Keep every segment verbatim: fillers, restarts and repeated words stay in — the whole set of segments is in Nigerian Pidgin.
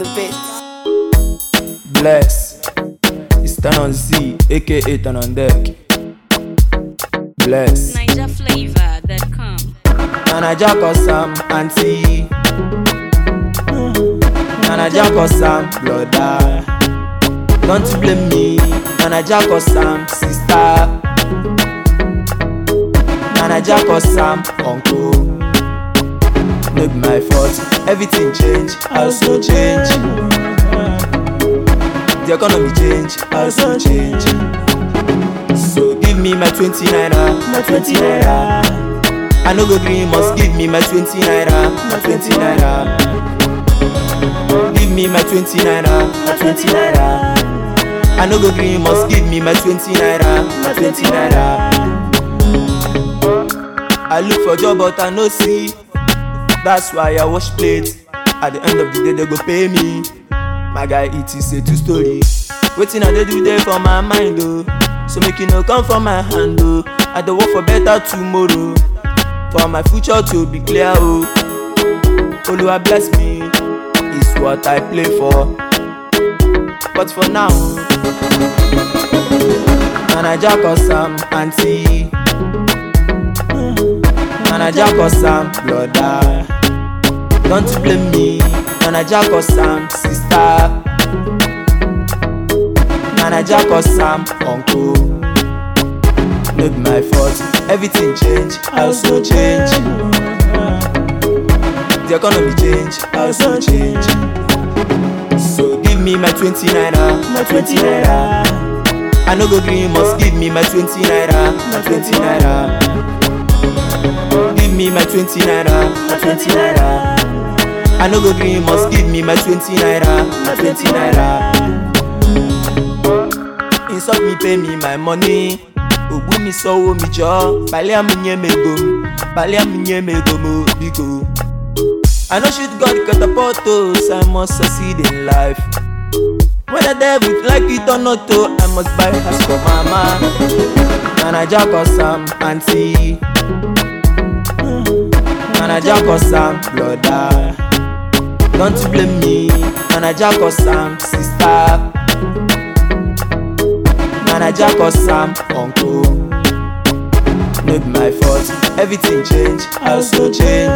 bit. Bless. It's turn on Z, aka turn on deck. Bless. Niger Flavor dot com. Nana Jack or Sam, auntie. Nana Jack or Sam, brother. Don't you blame me. Nana Jack or Sam, sister. Nana Jack or Sam, uncle. No be my fault. Everything change, I also change. The economy change, I also change. So give me my twenty naira, my twenty naira. I no go green, must give me my twenty naira, my twenty naira. Give me my twenty naira, my twenty naira. I no go green, must give me my twenty naira, my twenty naira. I look for job but I no see. That's why I wash plates. At the end of the day they go pay me. My guy it is a two story. Waiting I dey do there for my mind oh. So make you no come from my hand oh. I dey work for better tomorrow. For my future to be clear oh. Oluwa bless me, is what I play for. But for now, Nana Jack or Sam, auntie. Nana Jack or Sam, brother. Don't you blame me. Nana Jack or Sam, sister. Nana Jack or Sam, uncle. No be my fault. Everything change, I also change. The economy change, I also change. So give me my twenty naira, my twenty naira. I no go green, must give me my twenty naira, my twenty naira. Give me my twenty naira, my twenty naira. I no go green, must give me my twenty naira, my twenty naira. Insult me, pay me my money. Obu mi so mi jo, bale aminye me go, bale aminye me go mo bigo. I know shit God catapult us, I must succeed in life. Whether devil like it or not, oh, I must buy house for mama. Nana Jack or Sam, auntie. Nana Jack or Sam, brother. Don't you blame me. Nana Jack or Sam, sister. Nana Jack or Sam, uncle. No be my fault. Everything change, I also change.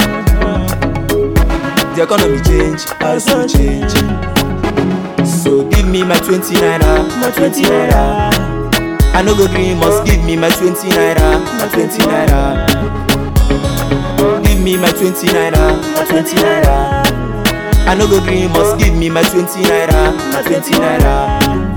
The economy change, I also change. So give me my twenty naira, my twenty naira. I no go green, must give me my twenty naira, my twenty naira. Give me my twenty naira, my twenty naira. I no go green, must give me my twenty naira, my twenty naira.